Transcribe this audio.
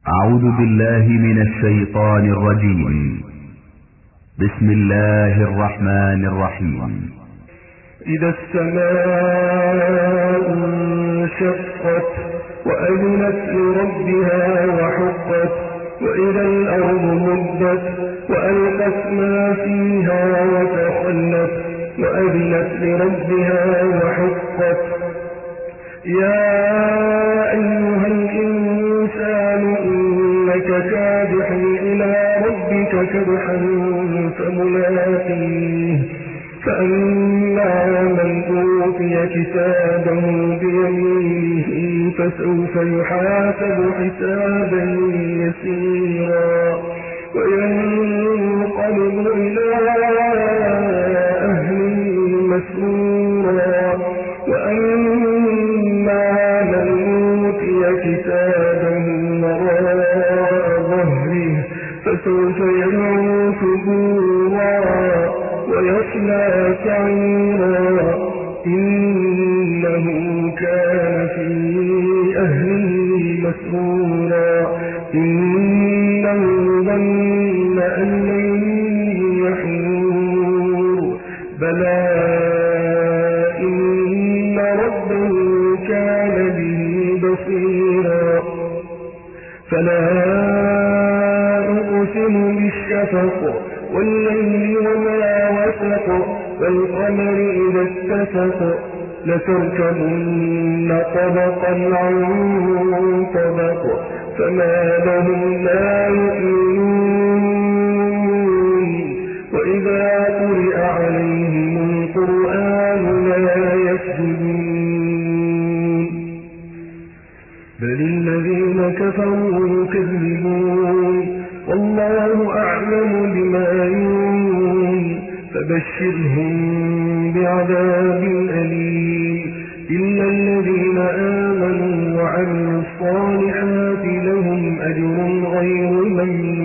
أعوذ بالله من الشيطان الرجيم. بسم الله الرحمن الرحيم. إذا السماء انشقت وأذنت لربها وحقت وإذا الأرض مدت وألقت ما فيها وتخلت وأذنت لربها وحقت يا أيها الإنسان إنك كادح إلى ربك كدحا فملاقيه فأما من أوتي كتابه بيمينه فسوف يحاسب حسابا يسيرا وينقلب إلى أهله مسرورا وأما من أوتي كتابه وراء ظهره فسوف يدعو ثبورا ويصلى سعيرا إنه كان في أهله مسرورا إنه ظن أن لن يحور بلى إن ربه كان به بصيرا فلا أقسم بالشفق والليل وما وسق والقمر إذا اتسق لتركبن طبقا عن طبق فما لهم لا يؤمنون وإذا قرئ عليهم القرآن لا يسجدون بل الذين كفروا يكذبون والله أعلم بما يوعون فبشرهم بعذاب أليم إلا الذين آمنوا وعملوا الصالحات لهم أجر غير ممنون